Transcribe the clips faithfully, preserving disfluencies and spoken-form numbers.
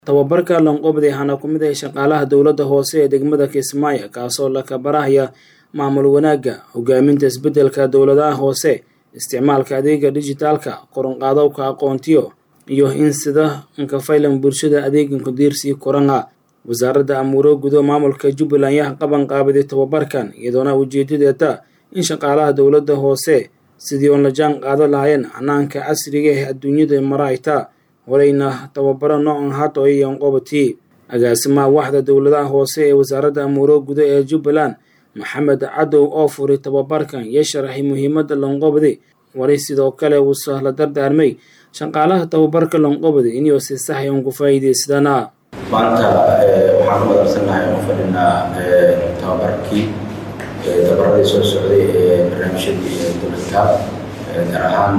tababarka lanqoobday hana ku mid ah shaqaalaha dawladda hoose ee degmada Kismaayo kaasoo la kabaraya maamul wanaaga hogaaminta isbedelka dawladaha hoose isticmaalka adeega dijitaalka qoran qaadowka aqoontiyo iyo in sida ka faylan bulshada adeegin ku diirsi koranga wasaaradda amuuro gudo maamulka Jubbaland ayaa qaban qaabiday tababarkan iyadoona ujeedadeeda in shaqaalaha dawladda hoose sidii oo la jaan qaado lahaayeen hanaanka casriga ah adduunyada marayta horeyna tababaro noocan haato ay qoobati agaasimaha waaxda dawladaha hoose ee wasaaradda amuuro gudo ee Jubbaland Maxamed Cadow oo furay tababarkan iyo sharaxay muhiimadda lanqoobday waray sidoo kale uu sahla dardaarmay shaqaalaha tababarka lanqoobday inuu si sax ah ugu faa'iideysadana maanta waxaan wadarsanahay oo fadhinaa tababarkii tababarada soo socday ee barnaamijyada dawladda gaar ahaan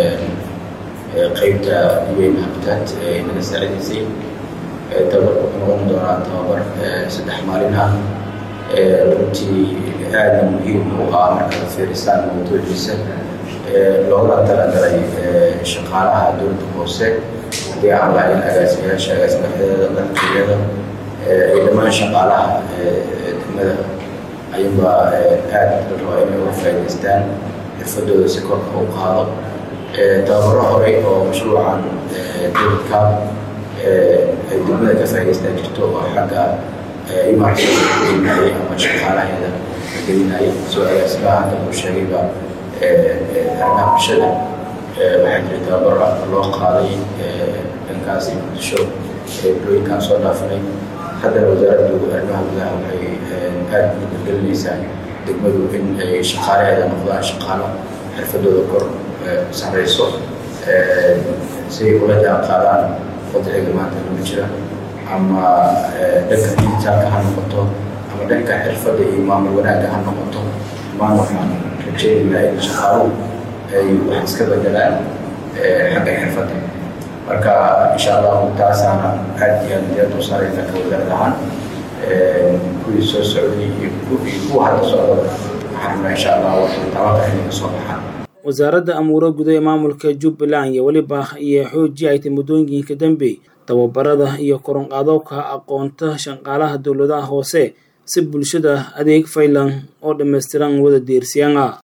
qaybta weyn habitat ee naga saacidaysay tababarku wuxuu noqon doonaa tababar saddex maalin ah runtii aad muhiim u ah marka la fiirisaan mawduuciisa loogala talagalay shaqaalaha dawladda hoose haddii aan lahayn agaasimayaasha agaasimaxyada madaxtooyada iyo dhammaan shaqaalaha degmada ayuunbaa aad la rabaa inay uga faa'iidaystaan xirfadooda si korka u qaado tababaro horey oo mashruucan dawladka ay degmada ka faa'iidaystaan jirto oo xagga imaarsiinaya ama shaqaalaheeda gelinaya soo agaasimaha hadda uu sheegayba arrimaha bulshada waxaa jira tababaro loo qaaday dhankaasi muqdisho bulooyinkaan soo dhaafinay haddana wasaaraddu arrimaha gudaha waxay aad u hirgelinaysaa degmadu in ay shaqaalaheeda noqdaan shaqaalo xirfadooda kor sarreyso si ay ula jaan qaadaan wadciga maanta lagu jira ama dhanka digitaalka ha noqoto ama dhanka xirfadda iyo maamul wanaagga ha noqoto dhammaan waxaan rajaynaynaa in shaqaaluhu ay wax iska bedelaan xagga xirfadda marka insha allahu taasaana aad iyo aad diyaar u saarayna ka wasaarad ahaan kuwii soo socday iyo kuwa hadda socda waxaan rabnaa insha allah waxay tababarka inay kasoo baxaan wasaaradda amuuro gudo ee maamulka Jubbaland iyo waliba iyo xoojii ay muddooyinka dambe tababarada iyo koron qaadowka aqoonta shaqaalaha dawladaha hoose si bulshada adeeg faylan oo dhameystiran wada diirsiyana